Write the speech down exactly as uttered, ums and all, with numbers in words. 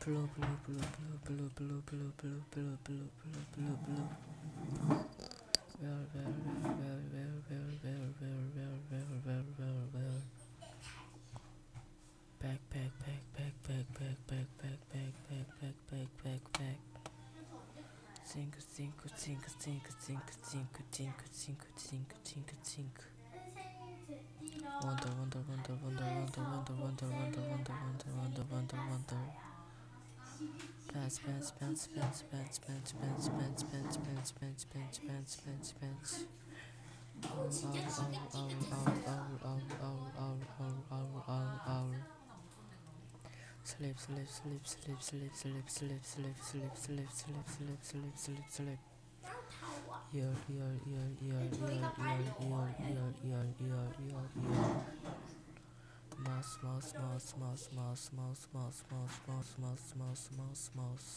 Blue, blue, blue, blue, blue, blue, blue, blue, blue, blue, blue, blue. Well, well, well, well, well, well, well, well, well, well, well, well. Back, back, back, back, back, back, back, back, back, back, back, back, back, back. Cinco, cinco, cinco, cinco, cinco, cinco, cinco, cinco, cinco, cinco, cinco. Wonder, wonder, wonder, wonder, wonder, wonder, wonder, wonder, wonder, wonder, wonder, wonder, wonder. Pants, pants, pants, pants, pants, pants, pants, pants, pants, pants, pants, pants, pants, pants, pants. Owl, owl, owl, owl, owl, owl, owl, owl, owl, owl, owl. Sleep, sleep, sleep, sleep, sleep, sleep, sleep, sleep, sleep, sleep, sleep, sleep, sleep, sleep, sleep. Ear, ear, ear, ear, ear, ear, ear, ear, ear, ear, ear, ear. Mouse, mouse, mouse, mouse, mouse, mouse, mouse, mouse, mouse, mouse, mouse, mouse, mouse.